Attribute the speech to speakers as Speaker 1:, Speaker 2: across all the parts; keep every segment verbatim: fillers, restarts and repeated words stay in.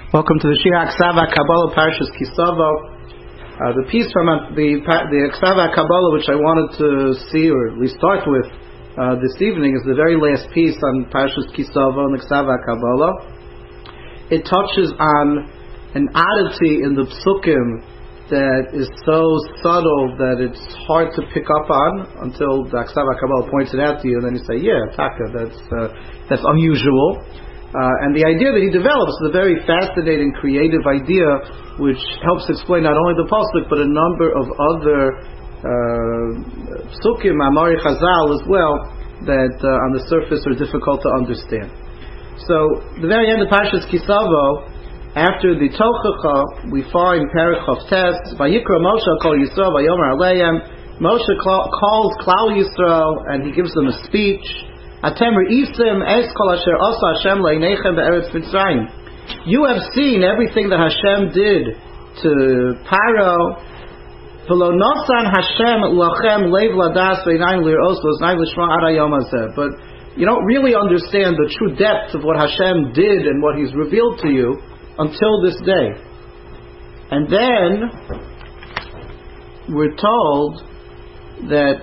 Speaker 1: Welcome to the Shir Aksava Kabbalah Parshas Kisavo. Uh, the piece from uh, the the Aksava Kabbalah, which I wanted to see or at least start with uh, this evening, is the very last piece on Parshas Kisavo and Aksava Kabbalah. It touches on an oddity in the psukim that is so subtle that it's hard to pick up on until the Aksava Kabbalah points it out to you, and then you say, "Yeah, Taka, that's uh, that's unusual." Uh, and the idea that he develops is a very fascinating, creative idea, which helps explain not only the pasuk but a number of other uh, psukim, Amari Chazal as well, that uh, on the surface are difficult to understand. So, the very end of Parshas Kisavo, after the Tochacha, we find Perek Chav Tes, Vayikra Moshe Kol Yisrael Vayomer Aleim. Moshe calls Klal Yisrael and he gives them a speech. Atem Isim Es Kol Asher Asa Hashem Le'inechem Be'eretz Mitzrayim. You have seen everything that Hashem did to Paro. V'lo nosan Hashem lachem leiv ladas ve'inayim lir'os v'oznayim l'shma ad hayom hazeh. But you don't really understand the true depth of what Hashem did and what He's revealed to you until this day. And then we're told that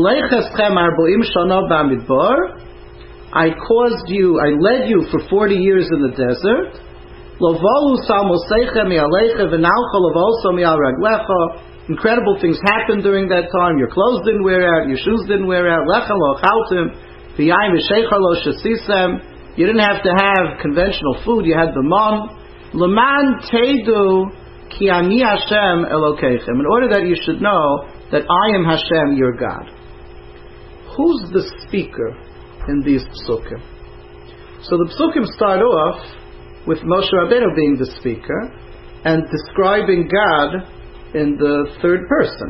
Speaker 1: I caused you, I led you for forty years in the desert. Incredible things happened during that time. Your clothes didn't wear out, your shoes didn't wear out. You didn't have to have conventional food, you had the man. In order that you should know that I am Hashem, your God. Who's the speaker in these psukim? So the psukim start off with Moshe Rabbeinu being the speaker and describing God in the third person.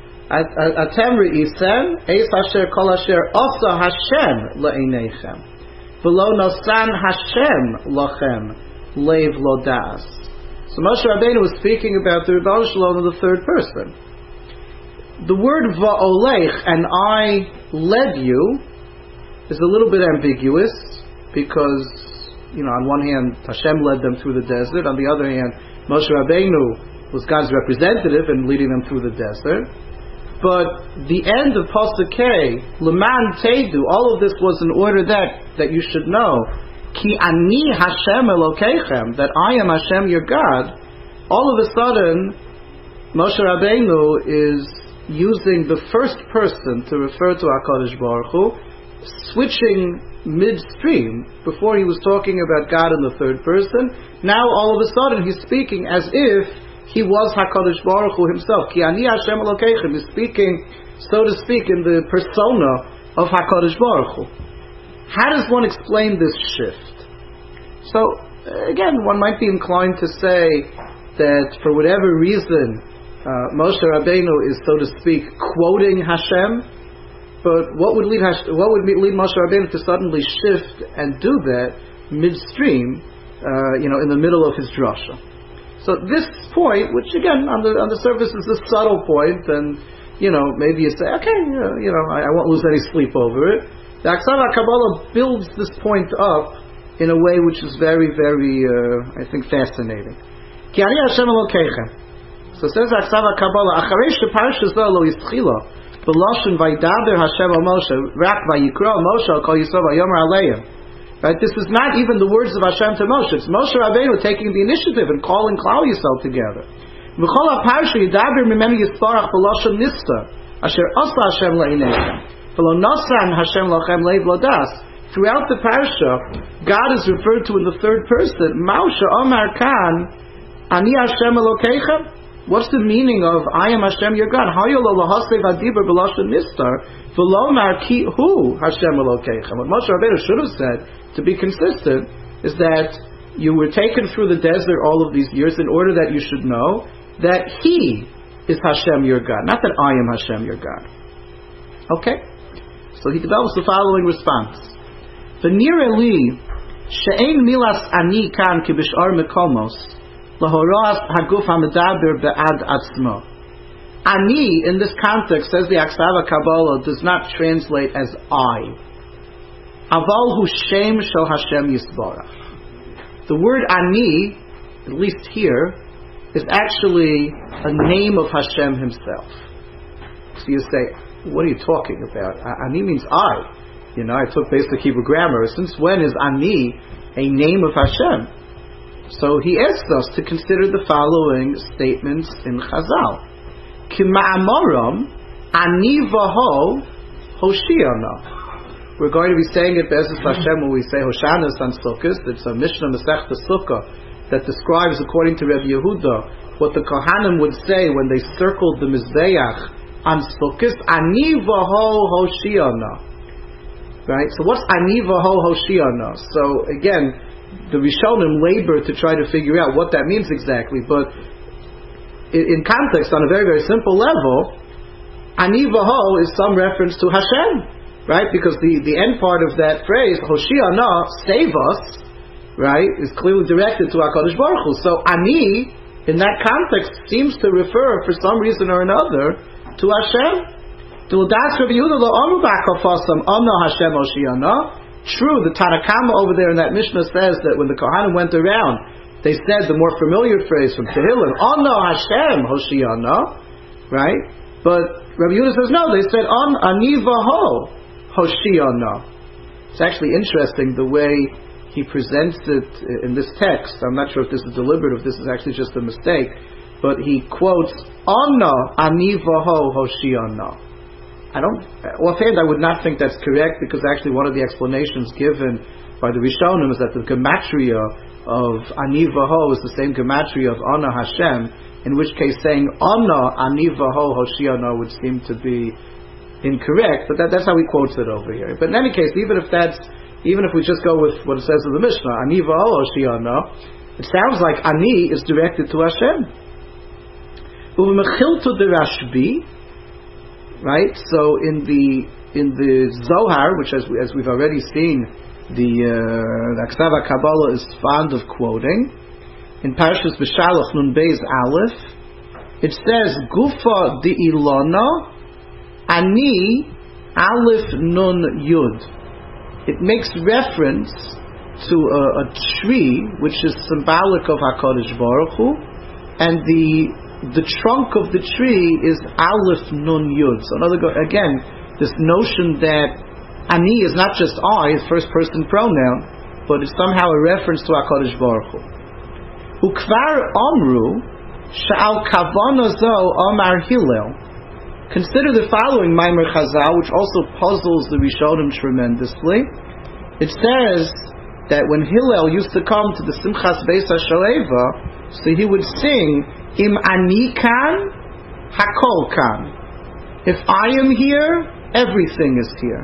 Speaker 1: Atem re'isem eis asher kol asher asa Hashem le'inechem v'lo nosan Hashem lachem leiv lodas. So Moshe Rabbeinu was speaking about the Rebbe Shalom in the third person. The word va'olech, and I led you, is a little bit ambiguous because, you know, on one hand Hashem led them through the desert, on the other hand Moshe Rabbeinu was God's representative and leading them through the desert. But the end of Pasuk K, Leman Teidu, all of this was in order that that you should know, Ki ani Hashem Elokeichem, that I am Hashem your God. All of a sudden Moshe Rabbeinu is using the first person to refer to HaKadosh Baruch Hu, switching midstream. Before he was talking about God in the third person, now all of a sudden he's speaking as if he was HaKadosh Baruch Hu himself. Ki ani Hashem Elokeichem. He's speaking, so to speak, in the persona of HaKadosh Baruch Hu. How does one explain this shift? So, again, one might be inclined to say that for whatever reason Uh, Moshe Rabbeinu is, so to speak, quoting Hashem, but what would lead Hash- what would lead Moshe Rabbeinu to suddenly shift and do that midstream, uh, you know, in the middle of his drasha? So this point, which again on the on the surface is a subtle point, and you know maybe you say, okay, uh, you know, I, I won't lose any sleep over it. The Aksava Kabbalah builds this point up in a way which is very, very, uh, I think, fascinating. Ki ani Hashem Elokeichem. So says Aksava Kabbalah, Acharesh Parsha Zo Lo Yischila, B'Lashon Vaydaber Hashem Al Moshe, Rak Vayikra Moshe Al Kol Yisrael Vayomer Aleim. Right? This is not even the words of Hashem to Moshe. It's Moshe Rabbeinu taking the initiative and calling Klal Yisrael together. V'Chol HaParsha Yidaber Mimenu Yisparach B'Lashon Nista, Asher Asa Hashem Le'inechem, V'Lo Nosan Hashem Lachem Leiv Lodas. Throughout the Parsha, God is referred to in the third person. Moshe Omar Kan, Ani Hashem Elokeichem. What's the meaning of I am Hashem your God? What Moshe Rabbeinu should have said, to be consistent, is that you were taken through the desert all of these years in order that you should know that He is Hashem your God, not that I am Hashem your God. Okay? So he develops the following response. V'nireh li she'ein milas ani kan ki b'sh'ar mekomos Lahoras haguf hamedaber be'ad atzmo. Ani, in this context, says the Aksava Kabbalah, does not translate as I. Aval hu shem shel Hashem yisborach. The word ani at least here, is actually a name of Hashem himself. So you say, what are you talking about? Ani means I. You know, I took basic Hebrew grammar. Since when is Ani a name of Hashem? So he asks us to consider the following statements in Chazal. Kima'amoram Ani vaho Hoshiana. We're going to be saying it Be'ezus Hashem when we say Hoshanas on Sukkot. It's a Mishnah Masechta Sukkah that describes, according to Rabbi Yehuda, what the Kohanim would say when they circled the Mizbeach on Sukkot. Ani vaho Hoshiana. Right? So what's Ani vaho Hoshiana? So again, the Rishonim labor to try to figure out what that means exactly, but in context, on a very, very simple level, Ani vaho is some reference to Hashem, right? Because the, the end part of that phrase, Hoshiana, save us, right, is clearly directed to HaKadosh Baruch Hu. So Ani, in that context, seems to refer, for some reason or another, to Hashem. True, the Tanakama over there in that Mishnah says that when the Kohanim went around, they said the more familiar phrase from Tehillim, Ono Hashem Hoshiana, right? But Rabbi Yehuda says no, they said On Ani vaho Hoshiana. It's actually interesting the way he presents it in this text. I'm not sure if this is deliberate, if this is actually just a mistake, but he quotes Ono Ani vaho Hoshiana. I don't, offhand, I would not think that's correct, because actually one of the explanations given by the Rishonim is that the gematria of Ani vaho is the same gematria of Ana Hashem, in which case saying Ana Ani vaho Hoshiana would seem to be incorrect, but that, that's how he quotes it over here. But in any case, even if that's, even if we just go with what it says in the Mishnah, Ani vaho Hoshiana, it sounds like Ani is directed to Hashem. Uv'mechiltu de Rashbi, right? So in the in the Zohar, which as we, as we've already seen, the uh, Aksav Kabbalah is fond of quoting, in Parashas B'Shalach Nun Beis Aleph, it says Gufa di Ilona Ani Aleph Nun Yud. It makes reference to a, a tree which is symbolic of HaKadosh Baruch Hu, and the the trunk of the tree is Aleph Nun Yud. So another go, again, this notion that Ani is not just I, first person pronoun, but it's somehow a reference to HaKadosh Baruch Hu. Ukvar Omru Sha'al Kavana Zo Omar Hillel. Consider the following Maimer Chazal, which also puzzles the Rishonim tremendously. It says that when Hillel used to come to the Simchas Beis HaShoeva, so he would sing Im Ani Kan, Hakol Kan. If I am here, everything is here.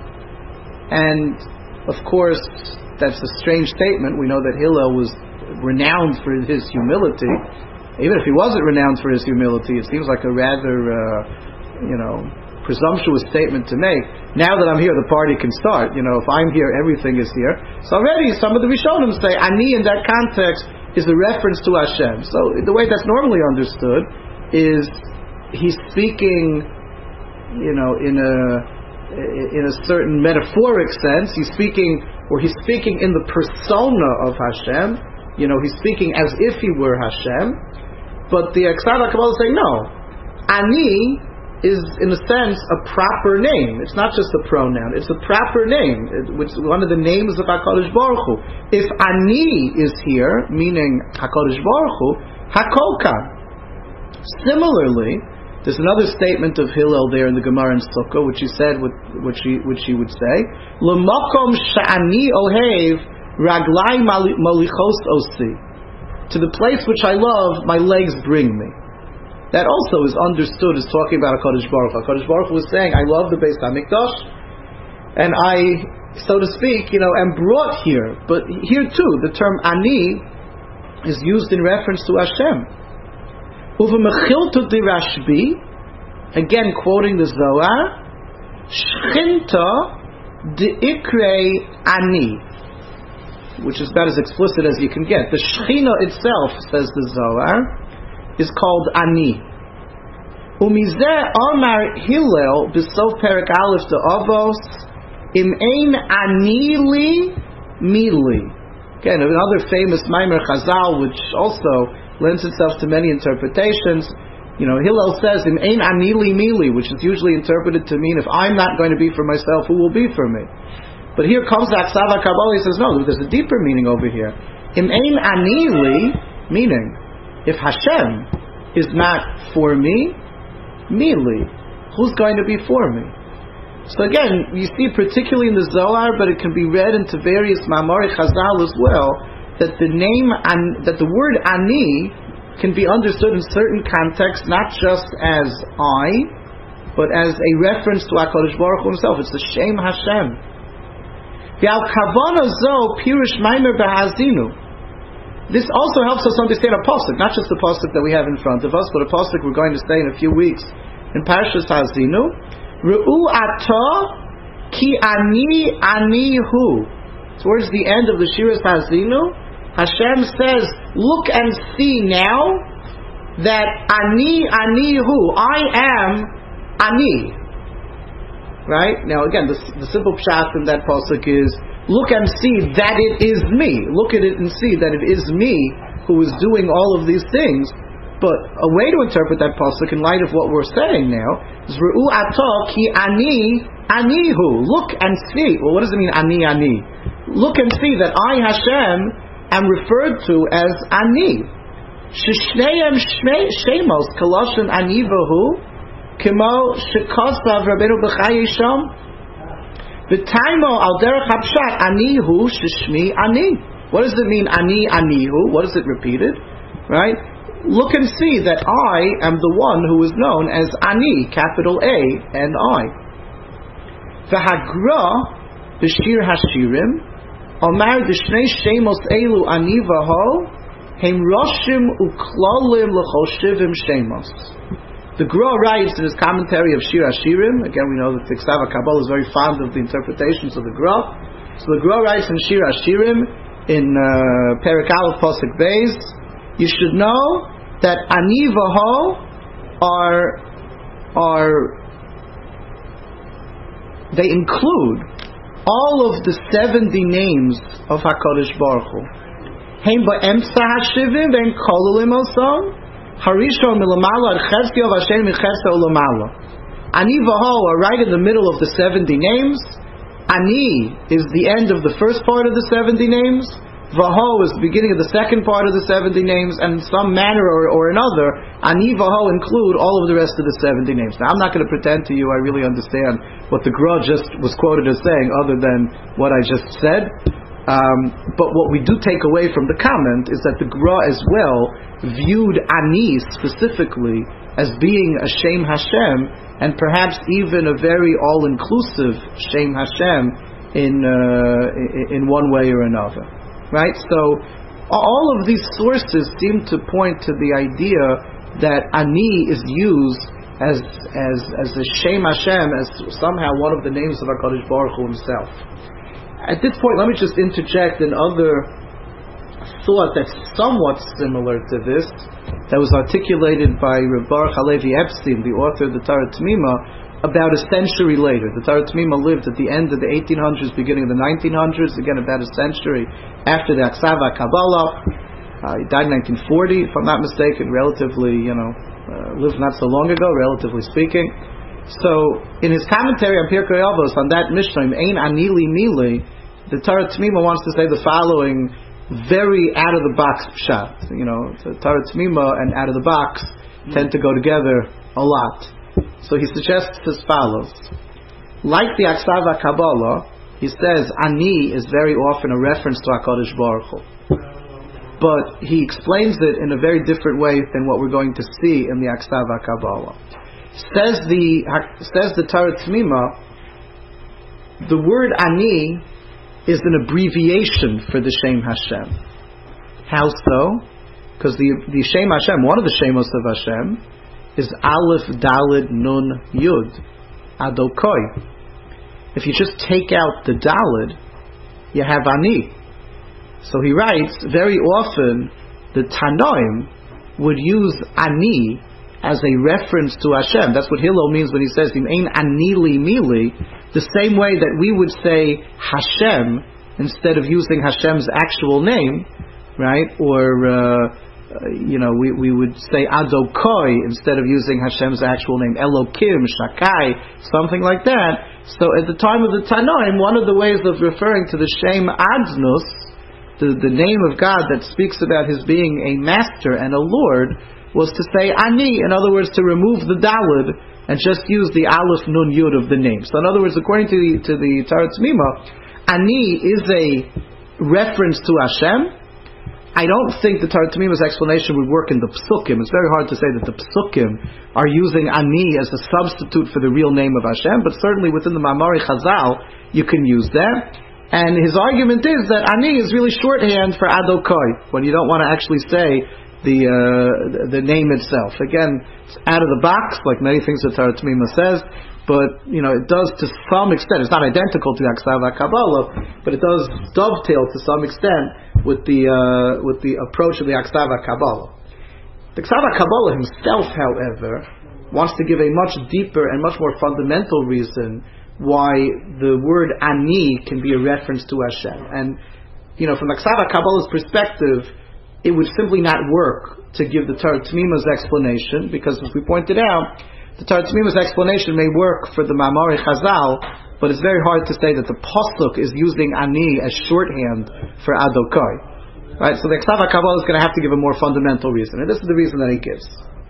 Speaker 1: And of course, that's a strange statement. We know that Hillel was renowned for his humility. Even if he wasn't renowned for his humility, it seems like a rather, uh, you know, presumptuous statement to make. Now that I'm here, the party can start. You know, if I'm here, everything is here. So already, some of the Rishonim say Ani in that context is a reference to Hashem. So the way that's normally understood is he's speaking, you know, in a in a certain metaphoric sense. He's speaking, or he's speaking in the persona of Hashem. You know, he's speaking as if he were Hashem. But the Aksav Kabbalah is saying no. Ani is, in a sense, a proper name. It's not just a pronoun. It's a proper name, which is one of the names of HaKadosh Baruch Hu. If Ani is here, meaning HaKadosh Baruch Hu, Hakol Kan. Similarly, there's another statement of Hillel there in the Gemara in Sukkah, which he said, which he, which he would say, L'makom sha'ani ohev raglai malichos osi. To the place which I love, my legs bring me. That also is understood as talking about HaKadosh Baruch Hu. HaKadosh Baruch Hu was saying, I love the Beis HaMikdash, and I, so to speak, you know, am brought here. But here too, the term Ani is used in reference to Hashem. Uv'mechiltu di Rashbi, again quoting the Zohar, Shchinta di Ikrei Ani, which is about as explicit as you can get. The Shechina itself, says the Zohar, is called Ani. Umizeh Omar Hillel b'sof Perek Aleph de Avos Im Ein Ani Li Mili. Again, another famous Maimer Chazal, which also lends itself to many interpretations. You know, Hillel says, "Im ein ani li mili," which is usually interpreted to mean, if I'm not going to be for myself, who will be for me? But here comes the Aksav HaKabbalah, he says, no, there's a deeper meaning over here. Im ein ani li, meaning, if Hashem is not for me, mili, who's going to be for me? So again, you see particularly in the Zohar, but it can be read into various Ma'amari Chazal as well, that the name, that the word ani can be understood in certain contexts, not just as I, but as a reference to HaKadosh Baruch Hu himself. It's the Shem Hashem. V'al kavana zo pirush maimer b'hazinu. This also helps us understand a pasuk, not just the pasuk that we have in front of us, but a pasuk we're going to say in a few weeks in Parshas Hazinu. Re'u ata ki ani ani hu. Towards the end of the Shiras Hazinu, Hashem says, look and see now that ani ani hu, I am ani. Right? Now again, the, the simple pshat in that pasuk is, look and see that it is me. Look at it and see that it is me who is doing all of these things. But a way to interpret that pasuk in light of what we're saying now is Re'u ata ki ani anihu. Look and see. Well, what does it mean ani ani? Look and see that I Hashem am referred to as ani. Shishneim shemos kaloshen ani vahu kimo shekasav Rabbeinu B'chai Yisham v'taimo al derech hapshat anihu shishmi ani. What does it mean ani anihu? What is it repeated? Right? Look and see that I am the one who is known as Ani, capital A and I. V'hagra b'shir hashirim omar d'shnei shemos elu ani v'ho hem roshim uklalim l'chol shivim shemos. The Gra writes in his commentary of Shir Hashirim. Again, we know that the Aksav HaKabbalah is very fond of the interpretations of the Gra. So the Gra writes in Shir Hashirim in uh, Perek Aleph Pasuk Beis, you should know that ani v'ho are are they include all of the seventy names of HaKadosh Baruch Hu. Heim ba'emtza hashivim ve'en kololim osom harishon milamala ad cheskel v'ashen michesel ulamala. Ani v'ho are right in the middle of the seventy names. Ani is the end of the first part of the seventy names. Vaho is the beginning of the second part of the seventy names, and in some manner or, or another, Ani Vaho include all of the rest of the seventy names. Now, I'm not going to pretend to you I really understand what the Gra just was quoted as saying, other than what I just said. Um, but what we do take away from the comment is that the Gra as well viewed Ani specifically as being a Shem Hashem, and perhaps even a very all-inclusive Shem Hashem in uh, in one way or another. Right? So all of these sources seem to point to the idea that Ani is used as as as a Shem Hashem, as somehow one of the names of HaKadosh Baruch Hu himself. At this point, let me just interject another thought that's somewhat similar to this, that was articulated by Reb Baruch Halevi Epstein, the author of the Torah T'mima, about a century later. The Torah T'mima lived at the end of the eighteen hundreds, beginning of the nineteen hundreds, again about a century after the Aksav HaKabbalah. Uh, he died in nineteen forty, if I'm not mistaken, relatively, you know, uh, lived not so long ago, relatively speaking. So, in his commentary on Pirkei Avos, on that Mishnah, Ein Ani Li Mili, the Torah T'mima wants to say the following very out-of-the-box pshat. You know, the Torah T'mima and out-of-the-box tend to go together a lot. So he suggests as follows. Like the Aksav HaKabbalah, he says Ani is very often a reference to HaKadosh Baruch Hu. But he explains it in a very different way than what we're going to see in the Aksav HaKabbalah. Says the says the Torah T'mima, the word Ani is an abbreviation for the Shem Hashem. How so? Because the, the Shem Hashem, one of the Shemos of Hashem, is Aleph Daled Nun Yud Adokoi. If you just take out the Daled, you have Ani. So he writes, very often the Tanoim would use Ani as a reference to Hashem. That's what Hillel means when he says Im ein ani li mili, the same way that we would say Hashem instead of using Hashem's actual name, right? Or uh, you know, we, we would say Adokoi instead of using Hashem's actual name, Elokim, Shakai, something like that. So at the time of the Tanoim, one of the ways of referring to the Shem Adnus, the, the name of God that speaks about His being a master and a Lord, was to say Ani, in other words, to remove the Daled and just use the Aleph Nun Yud of the name. So in other words, according to the, to the Torah Tzmima, Ani is a reference to Hashem. I don't think the Torah Tamima's explanation would work in the Psukim. It's very hard to say that the Psukim are using Ani as a substitute for the real name of Hashem, but certainly within the Mamari Chazal, you can use that. And his argument is that Ani is really shorthand for Adokoi, when you don't want to actually say the uh, the name itself. Again, it's out of the box, like many things that Torah Tamima says, but you know, it does to some extent. It's not identical to the Aksava Kabbalah, but it does dovetail to some extent with the uh, with the approach of the Aksava Kabbalah. The Aksava Kabbalah himself, however, wants to give a much deeper and much more fundamental reason why the word Ani can be a reference to Hashem. And you know, from the Aksava Kabbalah's perspective, it would simply not work to give the Torah Tamima's explanation, because as we pointed out, the Torah Tamima's explanation may work for the Mamari Chazal, but it's very hard to say that the Pasuk is using Ani as shorthand for Adokoi. Right? So the Aksava Kabbalah is going to have to give a more fundamental reason, and this is the reason that he gives.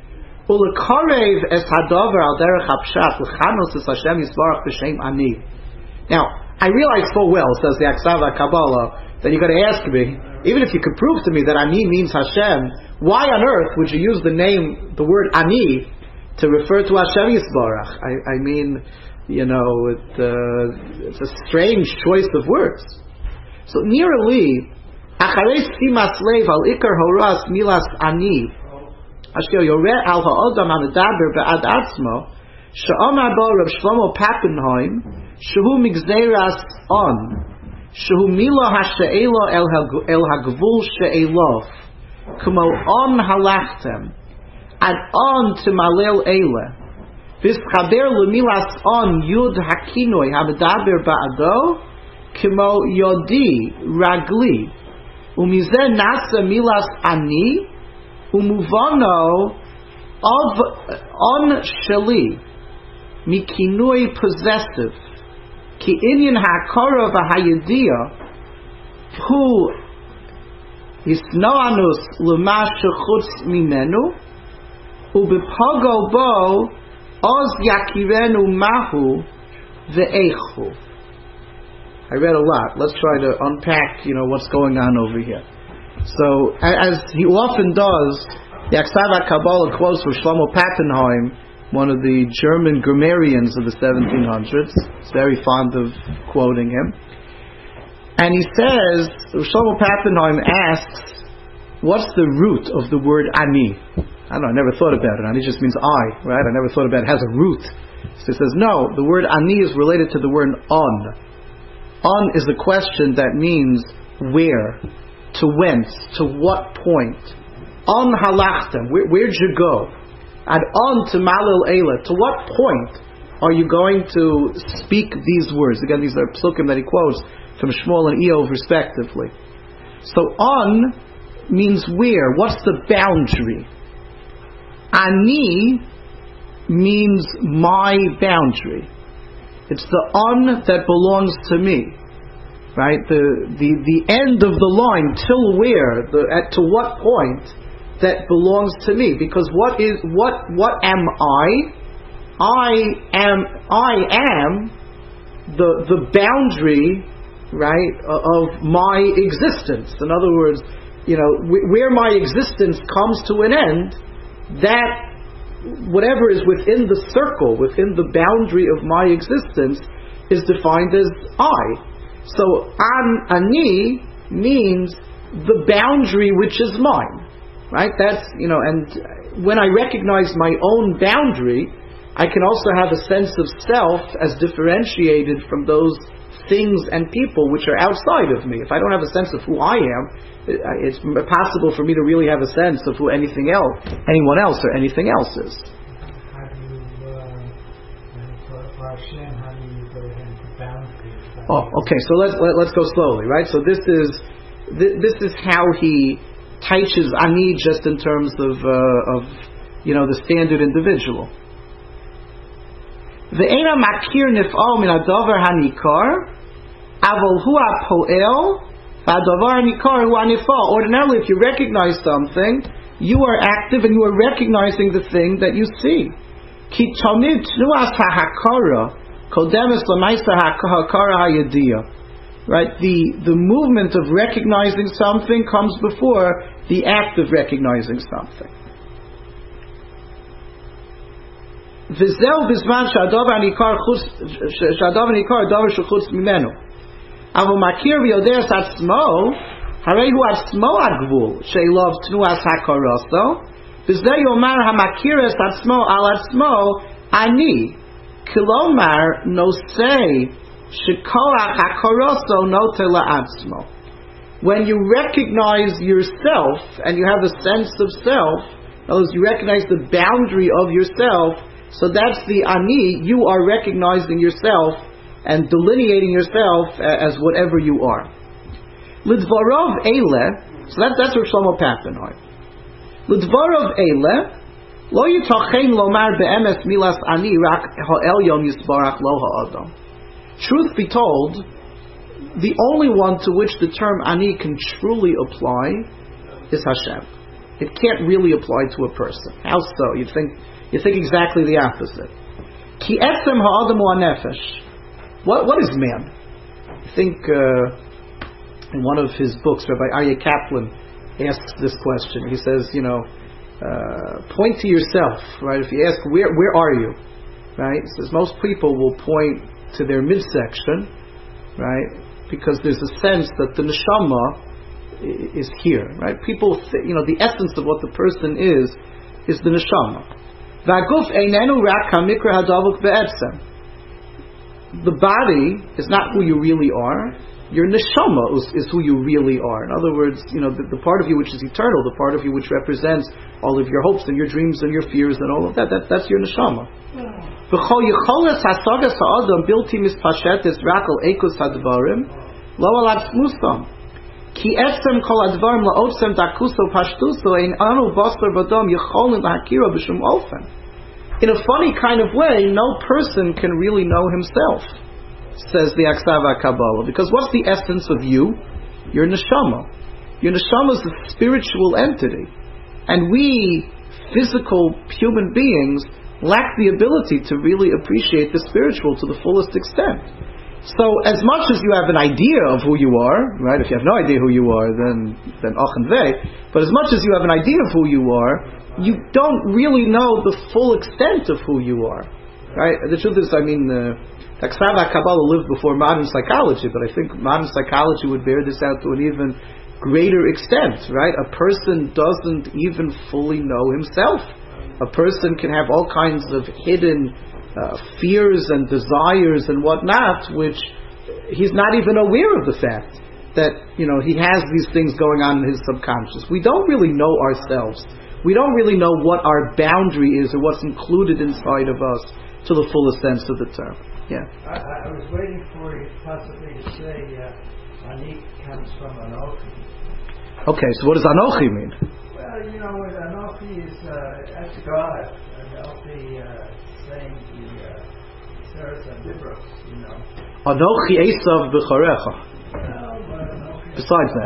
Speaker 1: Now, I realize full well, says the Aksava Kabbalah, that you're going to ask me, even if you could prove to me that Ani means Hashem, why on earth would you use the name, the word Ani, to refer to Hashem Yisbarach? I, I mean, you know, it, uh, it's a strange choice of words. So, nearly, Acharei Simas Lev al Ikar Horas Milas Ani, Asher Yoreh al Ha'odam HaMedaber Be'ad Atzmo, She'omar Bo Rav Shlomo Pappenheim, Shehu Migzeras On, Shehu Mila HaShe'elo El HaGvul She'elof, Kumo On Halachtem, Ad On Timalel Eile, Vischaber Lumilas On Yud Hakinoi HaMedaber Ba'ado, Kumo Yodi Ragli, Umize Nasa Milas Ani, Umuvano of On Sheli, Mikinoi Possessive, Ki inyan ha'akara v'hayediyah hu yisnoanus l'ma shechutz mimenu u'bepogo bo oz yakirenu mahu ve'echu. I read a lot. Let's try to unpack, you know, what's going on over here. So, as he often does, the Aksava Kabbalah quotes from Shlomo Pappenheim, one of the German grammarians of the seventeen hundreds. He's very fond of quoting him. And he says, Shlomo Pappenheim asks, what's the root of the word Ani? I don't know, I never thought about it. Ani just means I, right? I never thought about it. It has a root. So he says, no, the word Ani is related to the word On. On is a question that means where, to whence, to what point. On halachtem, where, where'd you go? And on to Malil Eila, to what point are you going to speak these words? Again, these are psukim that he quotes from Shmuel and Eov respectively. So on means where? What's the boundary? Ani means my boundary. It's the on that belongs to me. Right? The the, the end of the line, till where? The, at to what point that belongs to me, because what is what what am I? I am I am the the boundary, right, of my existence. In other words, you know, w- where my existence comes to an end, that whatever is within the circle, within the boundary of my existence, is defined as I. So an ani means the boundary which is mine. Right? That's, you know, and when I recognize my own boundary, I can also have a sense of self as differentiated from those things and people which are outside of me. If I don't have a sense of who I am, it's possible for me to really have a sense of who anything else, anyone else or anything else is.
Speaker 2: How do you, uh, for Hashem, how do you go into boundaries?
Speaker 1: Oh, okay. So let's let, let's go slowly, right? So this is th- this is how he teaches ani just in terms of uh, of you know the standard individual. Ve'ena makir nif'al min hadavar hanikar, avol hu ha'poel v'hadavar hanikar hu hanif'al. Ordinarily, if you recognize something, you are active and you are recognizing the thing that you see. Ki tamid tnuas ha'hakara kodemes l'maisa ha'hakara ha'yediyah. Right? The the movement of recognizing something comes before the act of recognizing something. V'zeu b'zman sh'adavar hanikar sh'adavar hanikar davar shechutz mimenu. Avol makir v'yodeh atzmo harei hu atzmo ha'gvul she'ilov tnuas ha'karaso. V'zeh yomar ha'makires atzmo al atzmo ani kilomar nosei shekoach ha'karaso noter la'atzmo. When you recognize yourself and you have a sense of self, in other words, you recognize the boundary of yourself, so that's the ani, you are recognizing yourself and delineating yourself as whatever you are. Lidvarov eile, so that, that's what Shlomo Papenhard. Lidvarov eile, lo yitochen lomar be'emes milas ani rak ha'elyon yisbarach lo ha'adam. Truth be told, the only one to which the term ani can truly apply is Hashem. It can't really apply to a person. How so? You think you think exactly the opposite. Ki etzem ha'adam ha'nefesh. What what is man? I think uh, in one of his books, Rabbi Aryeh Kaplan asks this question. He says, you know, uh, point to yourself, right? If you ask where where are you, right? He says most people will point to their midsection, right? Because there's a sense that the neshama is here, right? People, th- you know, the essence of what the person is is the neshama. V'aguf einenu rak hamikra hadavuk be'etzem. The body is not who you really are. Your neshama is, is who you really are. In other words, you know, the, the part of you which is eternal, the part of you which represents all of your hopes and your dreams and your fears and all of that, that that's your neshama. V'chol yicholes hasagas ha'adam bilti mispashetes rakal ekus hadvarim lo alav smusam. Ki etzem kol advarim la'otzem dakuso pashtuso ein anu basar v'adam yicholim lahakira b'shum ofen. In a funny kind of way, no person can really know himself, says the Aksava Kabbalah. Because what's the essence of you? Your neshama. Your neshama is a spiritual entity. And we, physical human beings, lack the ability to really appreciate the spiritual to the fullest extent. So as much as you have an idea of who you are, right? If you have no idea who you are, then then ach and vei. But as much as you have an idea of who you are, you don't really know the full extent of who you are, right? The truth is, I mean, uh, Aksava Kabbalah lived before modern psychology, but I think modern psychology would bear this out to an even greater extent, right? A person doesn't even fully know himself. A person can have all kinds of hidden uh, fears and desires and whatnot, which he's not even aware of the fact that, you know, he has these things going on in his subconscious. We don't really know ourselves. We don't really know what our boundary is or what's included inside of us to the fullest sense of the term. Yeah.
Speaker 2: I, I was waiting for you possibly to say uh, Ani comes from Anochi.
Speaker 1: Okay, so what does Anochi mean?
Speaker 2: Well, you know, Anochi is uh, that's God. Anochi uh, saying the uh, Seres and Dibros, you know.
Speaker 1: Anochi Esav b'charecha.
Speaker 2: Well, but Anochi.
Speaker 1: Besides that.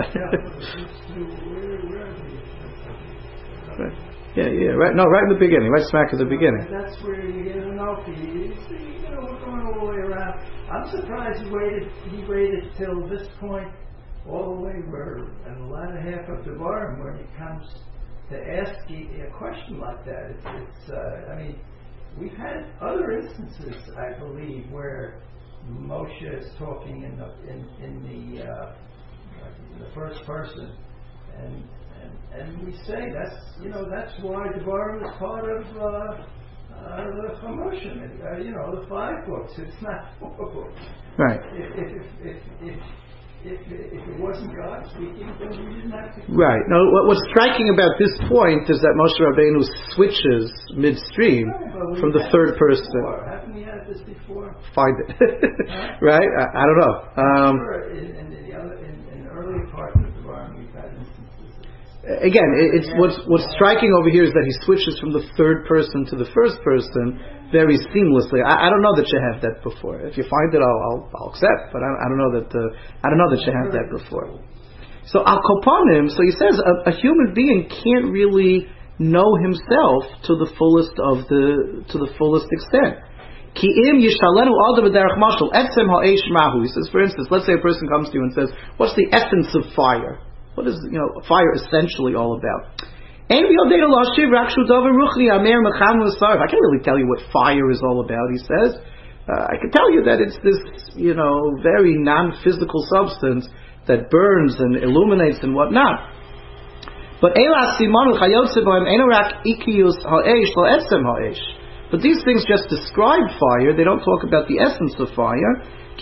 Speaker 1: Right. Yeah, yeah, right. No, right in the beginning, right smack at the beginning.
Speaker 2: That's where you get Anochi. You see, you know, we're going all the way around. I'm surprised he waited. He waited till this point, all the way where in the latter half of the Devarim, when he comes to ask a question like that. It's, it's uh, I mean, we've had other instances, I believe, where Moshe is talking in the in, in the uh, in the first person, and. And, and we say that's you know that's why Devarim is part of uh, uh, the Chamoshim, uh, you know the five books. It's not four books.
Speaker 1: Right.
Speaker 2: If if if if, if, if it wasn't God speaking, then we didn't have to.
Speaker 1: Right. Now, what, what's striking about this point is that Moshe Rabbeinu switches midstream right, from the third person.
Speaker 2: Haven't we had this this before?
Speaker 1: Find it. Right? I, I don't know. Um,
Speaker 2: sure, in, in, the other, in, in the earlier parts of the Quran, we've had instances.
Speaker 1: Again, it, it's what's what's striking over here is that he switches from the third person to the first person very seamlessly. I, I don't know that you have that before. If you find it, I'll I'll, I'll accept. But I, I don't know that uh, I don't know that you have that before. So al kopanim. So he says a, a human being can't really know himself to the fullest of the to the fullest extent. Ki im yishtalenu adam b'derech mashal etzem ha'esh mahu. He says, for instance, let's say a person comes to you and says, "What's the essence of fire? What is you know fire essentially all about?" I can't really tell you what fire is all about. He says, uh, I can tell you that it's this you know very non-physical substance that burns and illuminates and whatnot. But but these things just describe fire. They don't talk about the essence of fire.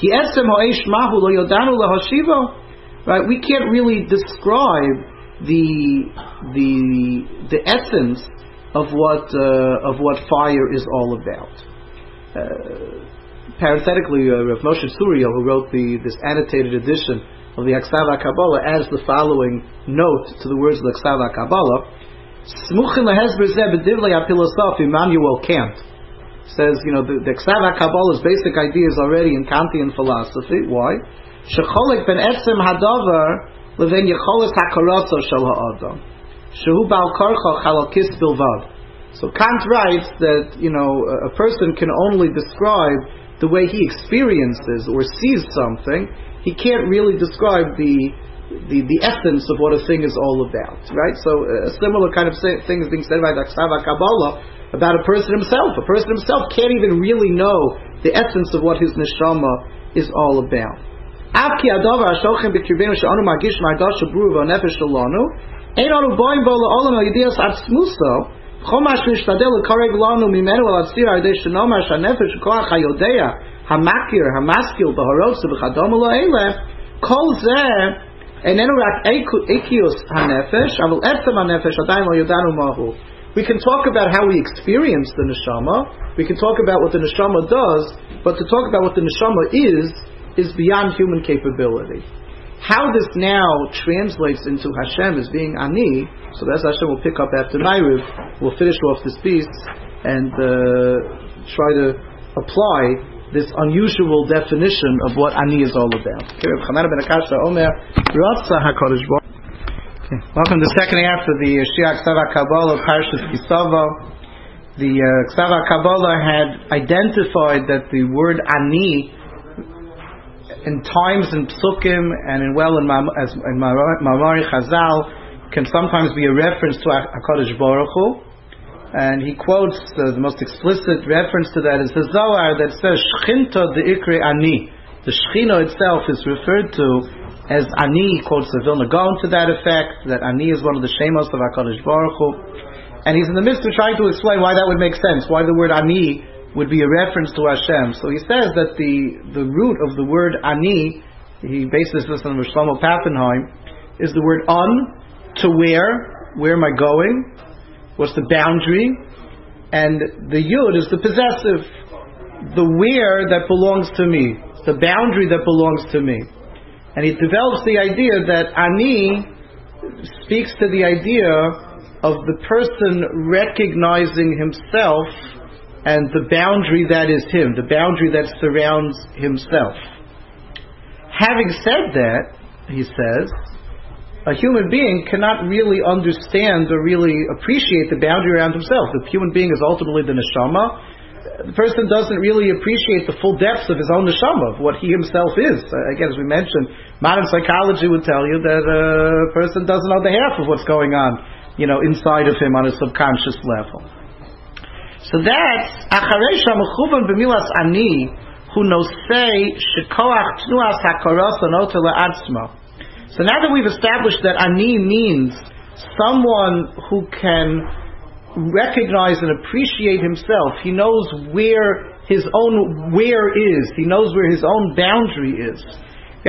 Speaker 1: Right? We can't really describe the the the essence of what uh, of what fire is all about. Uh, parenthetically, uh, Rav Moshe Suriel, who wrote the this annotated edition of the Aksava Kabbalah, adds the following note to the words of the Aksava Kabbalah. Smuchin lehesber zeh b'divrei ha'philosoph Immanuel Kant says, you know, the, the Aksava Kabbalah's basic idea is already in Kantian philosophy. Why? Shecholek ben etzem hadavar leven yecholas hakaratzo shel ha'adam shehu bal karcha chalakis bilvad. So Kant writes that you know a person can only describe the way he experiences or sees something. He can't really describe the, the the essence of what a thing is all about, right? So a similar kind of say, thing is being said by the Aksava Kabbalah about a person himself. A person himself can't even really know the essence of what his neshama is all about. Avki adavar hashochem b'kirbeinu she'anu margish mardash b'ruv ha'nefesh shalanu ein anu boim bo la'olam ha'yidias atzmuso chomash nishtadel l'kareg lanu mimenu al atzir ha'idei shenomar sha'nefesh koach ha'yodea hamakir hamaskil b'harotzu b'chadom lo'eleh kol zeh enenu rak ekius ha'nefesh aval etzem ha'nefesh adayin lo yodanu mahu. We can talk about how we experience the neshama. We can talk about what the neshama does, but to talk about what the neshama is is beyond human capability. How this now translates into Hashem as being Ani, so that's Hashem will pick up after Nairuv. We'll finish off this piece and uh, try to apply this unusual definition of what Ani is all about. Okay, welcome to the second half of the Shia Aksava Kabbalah Parshas Kisava. The uh, Aksava Kabbalah had identified that the word Ani in times in Psukim and in well in Mamari Chazal can sometimes be a reference to HaKadosh Baruch Hu, and he quotes uh, the most explicit reference to that is the Zohar that says Shchinta de Ikre Ani. The Shechina itself is referred to as Ani. He quotes the Vilna Gaon to that effect, that Ani is one of the Shemos of HaKadosh Baruch Hu, and he's in the midst of trying to explain why that would make sense, why the word Ani would be a reference to Hashem. So he says that the, the root of the word Ani, he bases this on Shlomo Pappenheim, is the word un, to where, where am I going, what's the boundary, and the yud is the possessive, the where that belongs to me, the boundary that belongs to me. And he develops the idea that Ani speaks to the idea of the person recognizing himself and the boundary that is him, the boundary that surrounds himself. Having said that, he says, a human being cannot really understand or really appreciate the boundary around himself. The human being is ultimately the neshama. The person doesn't really appreciate the full depths of his own neshama, of what he himself is. Uh, again, as we mentioned, modern psychology would tell you that a person doesn't know the half of what's going on, you know, inside of him on a subconscious level. So that's Acharei Shamechuvan b'milas Ani hu nosei shekoach tnuas hakaros anoto le'atzma. So now that we've established that Ani means someone who can recognize and appreciate himself, he knows where his own where is, he knows where his own boundary is. So,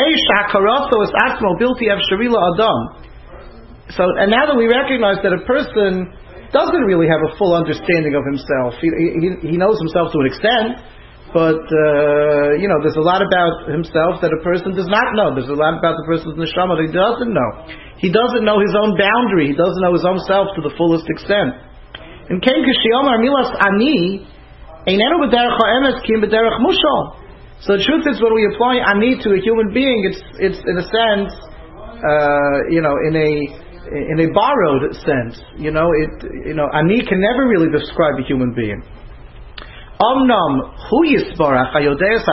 Speaker 1: and now that we recognize that a person doesn't really have a full understanding of himself, he, he, he knows himself to an extent, but uh, you know, there's a lot about himself that a person does not know. There's a lot about the person's neshama that he doesn't know. He doesn't know his own boundary. He doesn't know his own self to the fullest extent. In Ken Kishiyomar Milas Ani, Einenu b'derech ha'emes kim b'derech mushal. So the truth is, when we apply ani to a human being, it's it's in a sense, uh, you know, in a in a borrowed sense. You know, it you know, ani can never really describe a human being. Omnam hu yisbarach hayodeis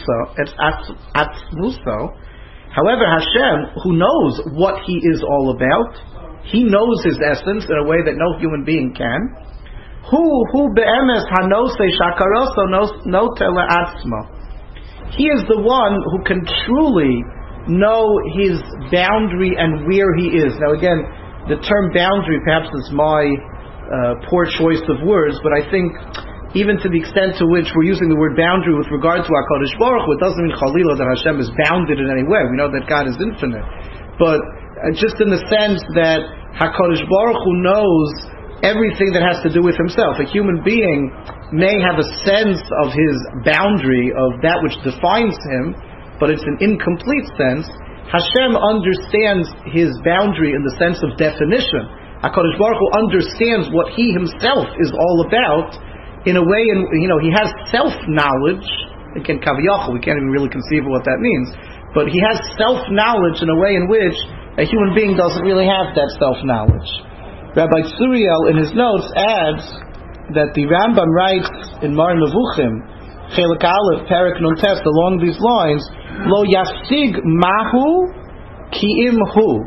Speaker 1: atzmuso. However, Hashem, who knows what He is all about, He knows His essence in a way that no human being can. Hu hu be'emes hanose shakaroso note le'atzmo. He is the one who can truly know his boundary and where he is. Now again, the term boundary perhaps is my uh, poor choice of words, but I think even to the extent to which we're using the word boundary with regard to HaKadosh Baruch Hu, it doesn't mean Chalila that Hashem is bounded in any way. We know that God is infinite. But uh, just in the sense that HaKadosh Baruch Hu knows everything that has to do with himself. A human being may have a sense of his boundary, of that which defines him, but it's an incomplete sense. Hashem understands his boundary in the sense of definition. HaKadosh Baruch Hu understands what he himself is all about in a way, in, you know, he has self-knowledge. Again, kaviyachol, we can't even really conceive of what that means, but he has self-knowledge in a way in which a human being doesn't really have that self-knowledge. Rabbi Tzuriel in his notes adds that the Rambam writes in Mar Nevuchim, Chelik Aleph, Perek Nun Tes, along these lines, Lo yasig mahu ki im hu.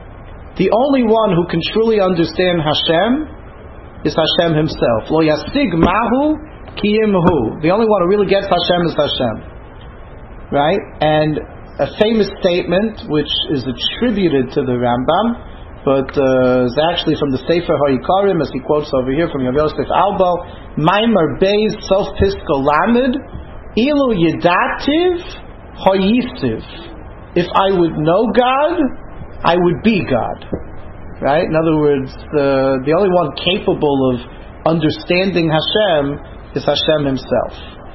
Speaker 1: The only one who can truly understand Hashem is Hashem himself. Lo yasig mahu ki im hu. The only one who really gets Hashem is Hashem. Right? And a famous statement which is attributed to the Rambam, but uh, it's actually from the Sefer HaYikarim, as he quotes over here from Yav Yosef Albo, Maimar Beis Sof Pisko Lamed, Ilu Yedativ Hoyisiv. If I would know God, I would be God. Right? In other words, the, the only one capable of understanding Hashem is Hashem himself.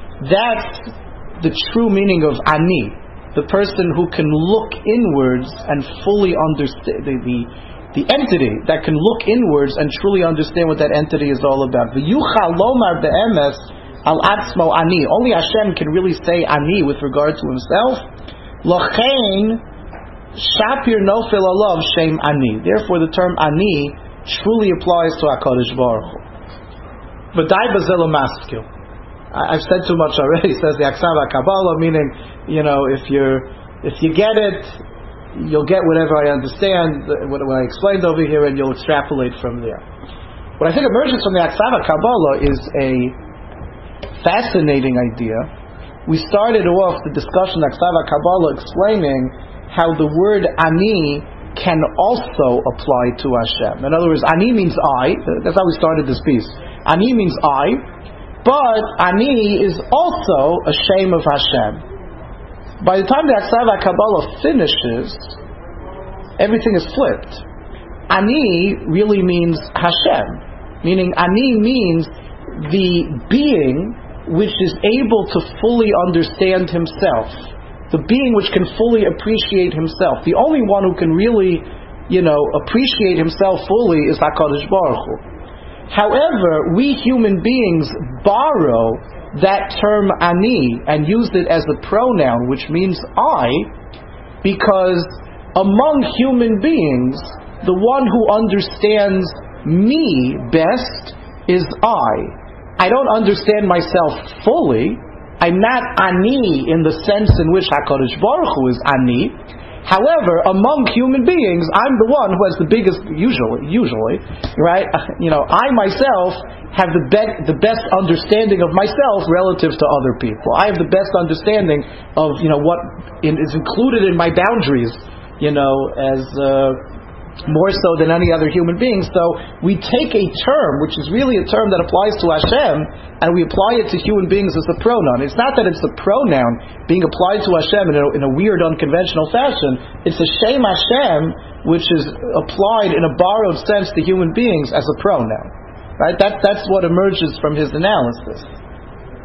Speaker 1: That's the true meaning of Ani. The person who can look inwards and fully understand the, the The entity that can look inwards and truly understand what that entity is all about. V'yuchal lomar be'emes al atzmo ani. Only Hashem can really say ani with regard to himself. Lochein shapir nofil alav shem ani. Therefore, the term ani truly applies to HaKadosh Baruch Hu. V'dai bazelo maskil. I've said too much already. Says the Aksav HaKabbalah, meaning, you know, if you're if you get it, you'll get whatever I understand, what I explained over here, and you'll extrapolate from there. What I think emerges from the Aksav HaKabbalah is a fascinating idea. We started off the discussion of Aksav HaKabbalah explaining how the word ani can also apply to Hashem. In other words, ani means I. That's how we started this piece. Ani means I, but ani is also a shame of Hashem. By the time the Aksav HaKabbalah finishes, everything is flipped. Ani really means Hashem, meaning Ani means the being which is able to fully understand himself, the being which can fully appreciate himself. The only one who can really, you know, appreciate himself fully is HaKadosh Baruch Hu. However, we human beings borrow that term ani and used it as a pronoun, which means I, because among human beings, the one who understands me best is I. I don't understand myself fully. I'm not ani in the sense in which HaKadosh Baruch Hu is ani. However, among human beings, I'm the one who has the biggest, usually, usually, right? You know, I myself have the, be- the best understanding of myself relative to other people. I have the best understanding of, you know, what in, is included in my boundaries, you know, as uh, more so than any other human being. So we take a term, which is really a term that applies to Hashem, and we apply it to human beings as a pronoun. It's not that it's a pronoun being applied to Hashem in a, in a weird, unconventional fashion. It's a Shem Hashem, which is applied in a borrowed sense to human beings as a pronoun. Right? That, that's what emerges from his analysis.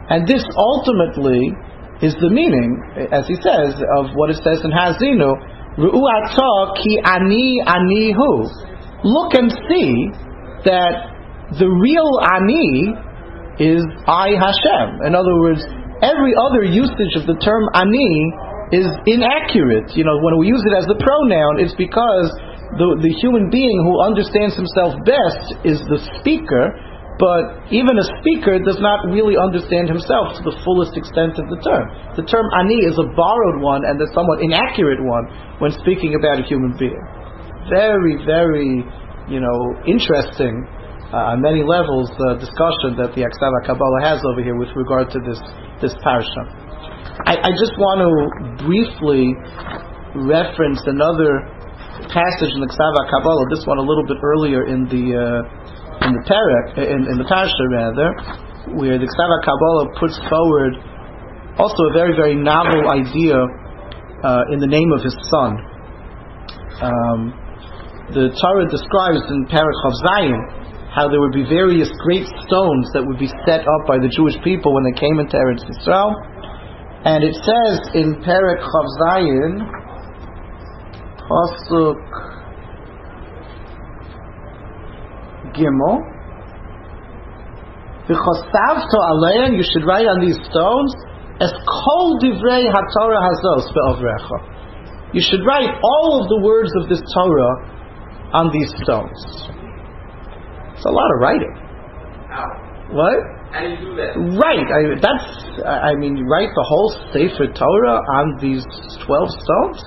Speaker 1: And this ultimately is the meaning, as he says, of what it says in Hazinu, Ru'u ato ki ani ani hu. Look and see that the real ani is I Hashem. In other words, every other usage of the term ani is inaccurate. You know, when we use it as the pronoun, it's because the, the human being who understands himself best is the speaker, but even a speaker does not really understand himself to the fullest extent of the term. The term ani is a borrowed one and a somewhat inaccurate one when speaking about a human being. Very, very, you know, interesting uh, on many levels uh, discussion that the Aksava Kabbalah has over here with regard to this this parsha. I, I just want to briefly reference another passage in the Aksava Kabbalah. This one a little bit earlier in the uh, in the parak, in, in the parsha rather, where the Aksava Kabbalah puts forward also a very, very novel idea uh, in the name of his son. Um, the Torah describes in Parak Chav Zayin how there would be various great stones that would be set up by the Jewish people when they came into Eretz Yisrael, and it says in Parak Chav Zayin, Pasuk Gimel, V'chosavto alein, you should write on these stones, as kol divrei haTorah hazos be'ovrecha. You should write all of the words of this Torah on these stones. It's a lot of writing.
Speaker 3: How?
Speaker 1: What?
Speaker 3: How do you do that?
Speaker 1: Right. I, that's. I mean, you write the whole Sefer Torah on these twelve stones.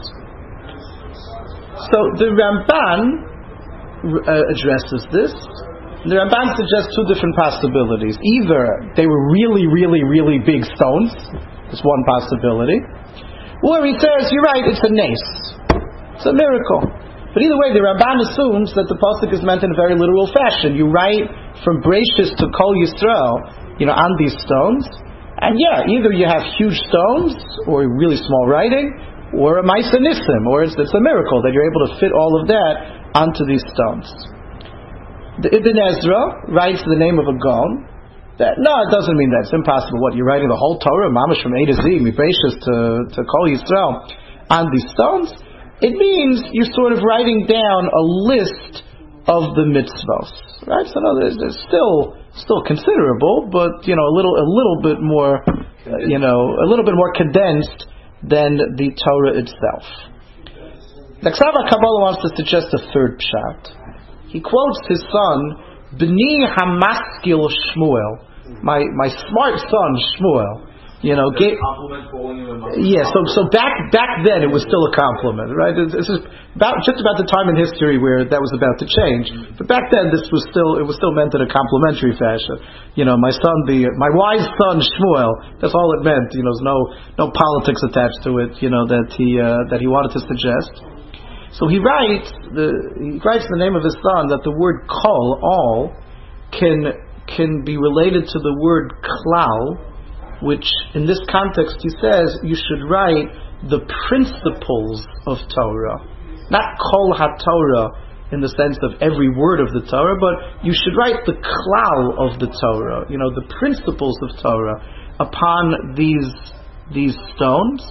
Speaker 1: So the Ramban Uh, addresses this. The Ramban suggests two different possibilities. Either they were really, really, really big stones. That's one possibility. Or he says, you're right, it's a nace. It's a miracle. But either way, the Ramban assumes that the pasuk is meant in a very literal fashion. You write from Bereishis to Kol Yisrael, you know, on these stones. And yeah, either you have huge stones, or really small writing, or a Ma'aseh Nisim, or it's, it's a miracle that you're able to fit all of that onto these stones. The Ibn Ezra writes the name of a Gaon. That no, it doesn't mean that. It's impossible. What, you're writing the whole Torah, mamash from A to Z, Mibeishis to to Kol Yisrael, on these stones? It means you're sort of writing down a list of the mitzvos, right? So no, there's, there's still still considerable, but you know, a little a little bit more, uh, you know, a little bit more condensed than the Torah itself. The Aksava Kabbalah wants to suggest a third pshat. He quotes his son, B'ni Hamaskil Shmuel, my my smart son Shmuel. You know, gave, yeah. So so back back then it was still a compliment, right? This is about just about the time in history where that was about to change. But back then this was still it was still meant in a complimentary fashion. You know, my son, the my wise son Shmuel. That's all it meant. You know, there's no no politics attached to it. You know that he uh, that he wanted to suggest. So he writes the he writes the name of his son that the word kol, all, can can be related to the word klal, which in this context he says you should write the principles of Torah, not kol haTorah in the sense of every word of the Torah, but you should write the klal of the Torah, you know, the principles of Torah upon these these stones.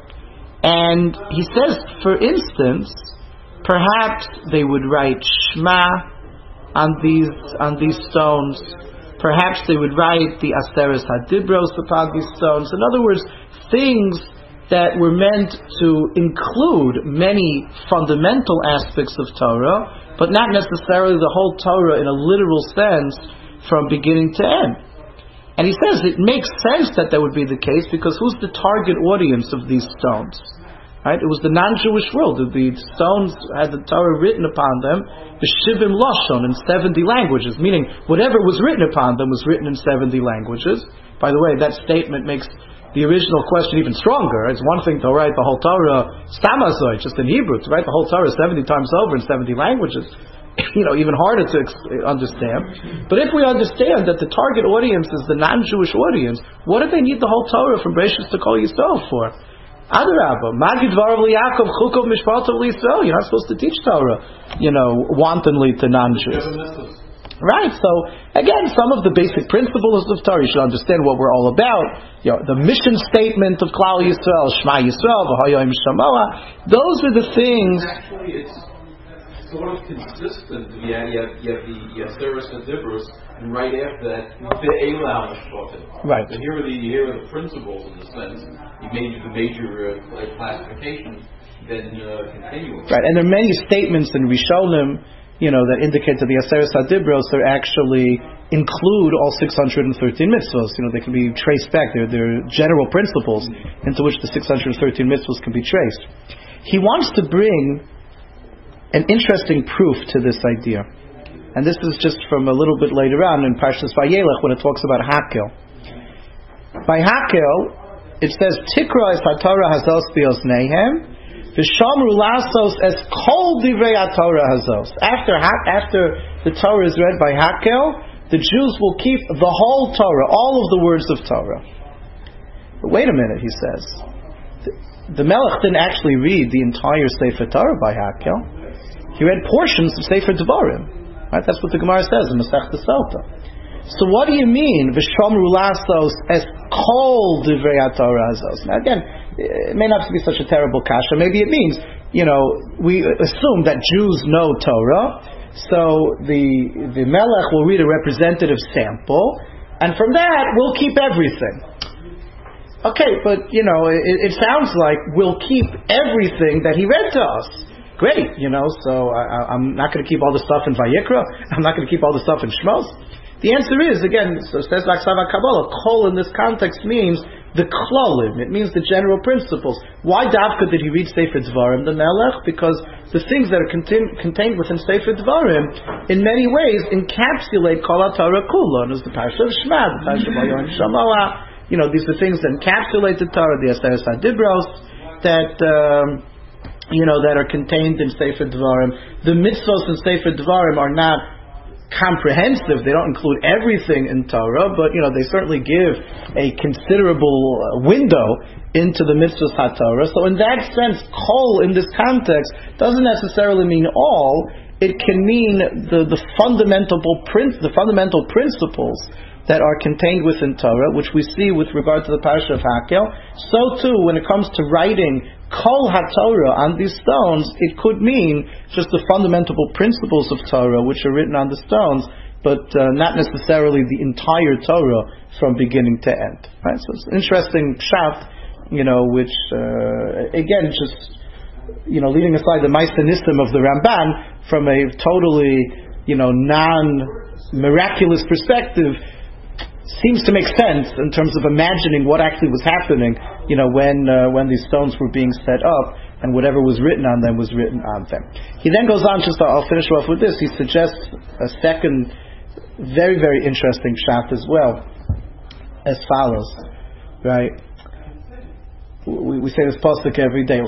Speaker 1: And he says, for instance, perhaps they would write Shema on these on these stones. Perhaps they would write the Aseres Hadibros upon these stones. In other words, things that were meant to include many fundamental aspects of Torah, but not necessarily the whole Torah in a literal sense from beginning to end. And he says it makes sense that that would be the case because who's the target audience of these stones? Right? It was the non-Jewish world. The stones had the Torah written upon them, the Shivim Lashon, in seventy languages, meaning whatever was written upon them was written in seventy languages. By the way, that statement makes the original question even stronger. It's one thing to write the whole Torah Stamazoy, just in Hebrew, to write the whole Torah seventy times over in seventy languages. You know, even harder to ex- understand. But if we understand that the target audience is the non-Jewish audience, what do they need the whole Torah from Bereishis to Kol Yisrael for? Adarabah, Magid Dvarav Liyakov, Chukov Mishpatav Liyisrael. You're not supposed to teach Torah, you know, wantonly to non-Jews. Right, so again, some of the basic principles of Torah, you should understand what we're all about. You know, the mission statement of Klal Yisrael, Shema Yisrael, V'hayoim Shamoah, those are the things.
Speaker 3: Actually, it's sort of consistent. You have, you have, you have the Yaseres Hadibrus, and right after that, Ve'elah Mishpatim.
Speaker 1: Right.
Speaker 3: So here are the here are the principles in the sense. You made the major uh, classifications, then uh, continuing.
Speaker 1: Right, and there are many statements in Rishonim, you know, that indicate that the Aseres HaDibros are actually include all six hundred thirteen mitzvahs. You know, they can be traced back. They're, they're general principles into which the six hundred thirteen mitzvahs can be traced. He wants to bring an interesting proof to this idea. And this is just from a little bit later on in Parshas Vayelech when it talks about Hakel. By Hakel, it says, Tikra es HaTorah hazos bi'oznehem, V'shamru lasos es kol divrei HaTorah hazos. After after the Torah is read by Hakel, the Jews will keep the whole Torah, all of the words of Torah. But wait a minute, he says. The, the Melech didn't actually read the entire Sefer Torah by Hakel. He read portions of Sefer Devarim. Right? That's what the Gemara says in Masechta Sota. So what do you mean, V'shamru lasos es kol divrei HaTorah hazos? Now again, it may not be such a terrible kasha. Maybe it means, you know, we assume that Jews know Torah, so the the Melech will read a representative sample, and from that we'll keep everything. Okay, but you know, it, it sounds like we'll keep everything that he read to us. Great, you know, so I, I'm not going to keep all the stuff in Vayikra. I'm not going to keep all the stuff in Shmos. The answer is, again, so says Laksava Kabbalah, kol in this context means the klolim. It means the general principles. Why Davka did he read Sefer Dvarim, the Melech? Because the things that are contain, contained within Sefer Dvarim, in many ways, encapsulate Kol HaTorah Kula. There's the Parsha of Shema, the Parsha of Vayom Shamoah. You know, these are things that encapsulate the Torah, the Aseres HaDibros, that, um, you know, that are contained in Sefer Dvarim. The mitzvos in Sefer Dvarim are not comprehensive. They don't include everything in Torah, but you know they certainly give a considerable window into the mitzvahs HaTorah. So in that sense, kol in this context doesn't necessarily mean all. It can mean the the fundamental prin- the fundamental principles that are contained within Torah, which we see with regard to the Parsha of Hakel. So too, when it comes to writing Kol HaTorah on these stones, it could mean just the fundamental principles of Torah, which are written on the stones, but uh, not necessarily the entire Torah from beginning to end. Right? So it's an interesting pshat, you know, which uh, again, just you know, leaving aside the Meistanism of the Ramban from a totally, you know, non-miraculous perspective, seems to make sense in terms of imagining what actually was happening, you know, when uh, when these stones were being set up and whatever was written on them was written on them. He then goes on, just I'll finish off with this, he suggests a second very, very interesting pshat as well, as follows, right? We, we say this pasuk every day,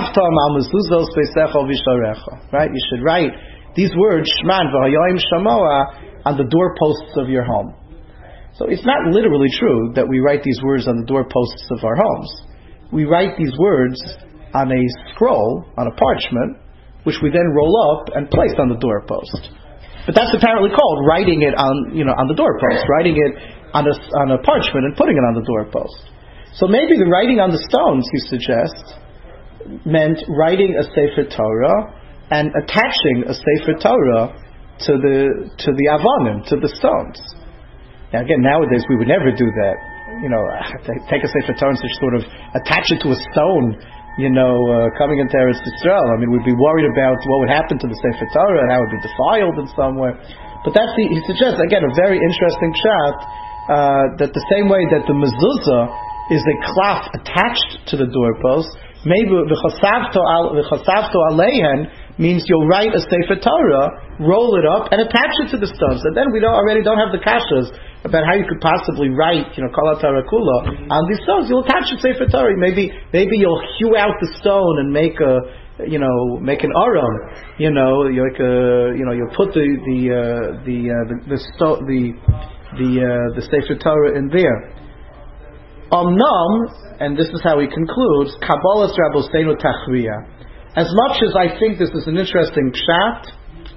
Speaker 1: right? You should write these words, Shman v'hayoim shamoah, on the doorposts of your home. So it's not literally true that we write these words on the doorposts of our homes. We write these words on a scroll, on a parchment, which we then roll up and place on the doorpost. But that's apparently called writing it on, you know, on the doorpost, writing it on a, on a parchment and putting it on the doorpost. So maybe the writing on the stones, he suggests, meant writing a Sefer Torah and attaching a Sefer Torah to the to the avonim, to the stones. Now again, nowadays we would never do that. You know, take a Sefer Torah and sort of attach it to a stone, you know, uh, coming into Eretz Yisrael. I mean, we'd be worried about what would happen to the Sefer Torah and how it would be defiled in some way. But that's the, he suggests, again, a very interesting pshat, uh, that the same way that the mezuzah is a cloth attached to the doorpost, maybe v'chasavto aleihen means you'll write a Sefer Torah, roll it up, and attach it to the stones. And then we don't, already don't have the kashas about how you could possibly write, you know, Kol HaTorah Kula on these stones. You'll attach a Sefer Torah. Maybe, maybe you'll hew out the stone and make a, you know, make an aron. You know, like a, you know, you'll put the the uh, the, uh, the the sto- the the uh, the Sefer Torah in there. Omnam, and this is how he concludes, Kabbalas Rabboseinu Tachriya. As much as I think this is an interesting pshat,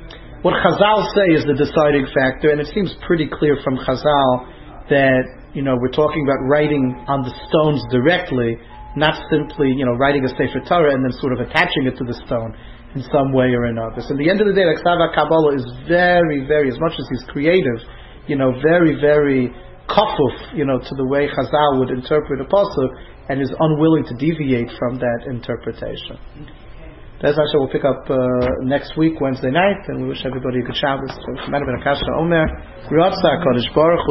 Speaker 1: what Chazal say is the deciding factor, and it seems pretty clear from Chazal that, you know, we're talking about writing on the stones directly, not simply, you know, writing a Sefer Torah and then sort of attaching it to the stone in some way or another. So at the end of the day, like Ksav HaKabbalah is very, very, as much as he's creative, you know, very, very kafuf, you know, to the way Chazal would interpret a pasuk, and is unwilling to deviate from that interpretation. That's actually we'll pick up uh, next week, Wednesday night, and we wish everybody a good Shabbos. Omer, Ratzah HaKadosh Baruch Hu.